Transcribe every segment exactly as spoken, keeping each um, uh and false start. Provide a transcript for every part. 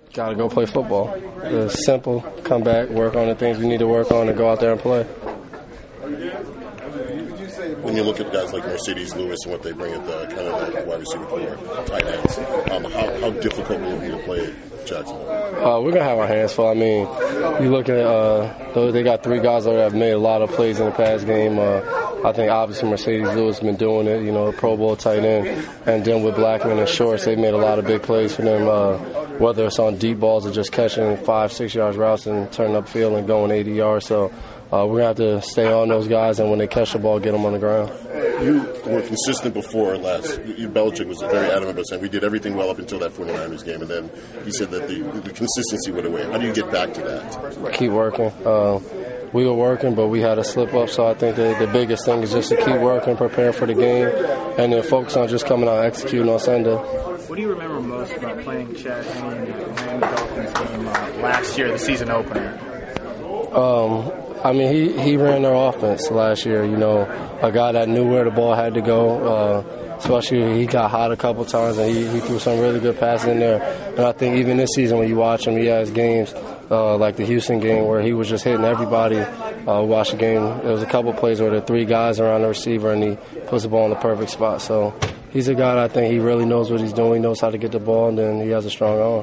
Got to go play football. It's simple. Come back, work on the things we need to work on, and go out there and play. When you look at guys like Mercedes Lewis and what they bring at the kind of that wide receiver core, tight ends, um, how, how difficult will it be to play at Jacksonville? Uh, we're going to have our hands full. I mean, you look at uh, they got three guys that have made a lot of plays in the past game. Uh, I think obviously Mercedes Lewis has been doing it, you know, Pro Bowl tight end. And then with Blackman and Shorts, they've made a lot of big plays for them, uh, whether it's on deep balls or just catching five, six yards routes and turning upfield and going eighty yards. So uh, we're going to have to stay on those guys, and when they catch the ball, get them on the ground. You were consistent before last. You, Belichick was very adamant about saying we did everything well up until that 49ers game, and then he said that the, the consistency went away. How do you get back to that? Keep working. Uh, we were working, but we had a slip up, so I think the, the biggest thing is just to keep working, prepare for the game, and then focus on just coming out and executing on Sunday. What do you remember most about playing Chad Henne in the Miami Dolphins game uh, last year, the season opener? Um, I mean, he, he ran their offense last year, you know, a guy that knew where the ball had to go, uh, especially he got hot a couple times, and he, he threw some really good passes in there. And I think even this season when you watch him, he has games uh, like the Houston game where he was just hitting everybody. Uh, watch the game. There was a couple plays where there were three guys around the receiver, and he puts the ball in the perfect spot. So he's a guy that I think he really knows what he's doing. He knows how to get the ball, and then he has a strong arm.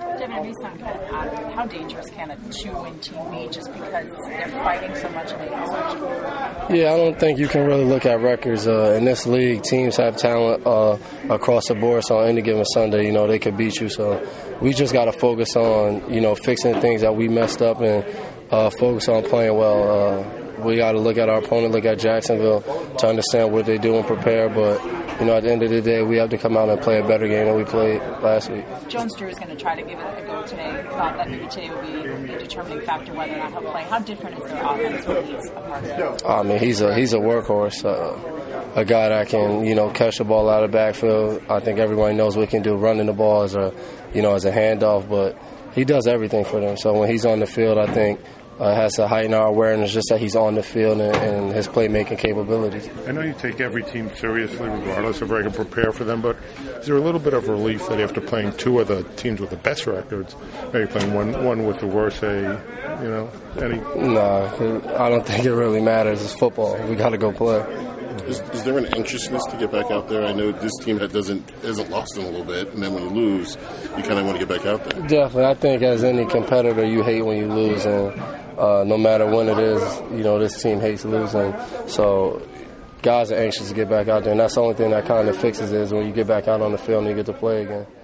How dangerous can a two-win team be just because they're fighting so much and they have such? Yeah, I don't think you can really look at records. Uh, in this league, teams have talent uh, across the board, so on any given Sunday, you know, they could beat you. So we just got to focus on, you know, fixing things that we messed up and uh, focus on playing well. Uh, we got to look at our opponent, look at Jacksonville to understand what they do and prepare. But, you know, at the end of the day, we have to come out and play a better game than we played last week. Jones-Drew is going to try to give it a go today. Thought that maybe today would be a determining factor whether or not he'll play. How different is their offense when he's a part of it? I mean, he's a he's a workhorse, uh, a guy that can, you know, catch the ball out of the backfield. I think everybody knows what he can do, running the ball as a, you know, as a handoff. But he does everything for them. So when he's on the field, I think Uh, has to heighten our awareness just that he's on the field and, and his playmaking capabilities. I know you take every team seriously regardless of where you can prepare for them, but is there a little bit of relief that after playing two of the teams with the best records, maybe playing one one with the worst, say, you know, any? No, I don't think it really matters. It's football. We got to go play. Is, is there an anxiousness to get back out there? I know this team that doesn't hasn't lost in a little bit, and then when you lose, you kind of want to get back out there. Definitely. I think as any competitor, you hate when you lose, and uh, no matter when it is, you know, this team hates losing. So guys are anxious to get back out there, and that's the only thing that kind of fixes it is when you get back out on the field and you get to play again.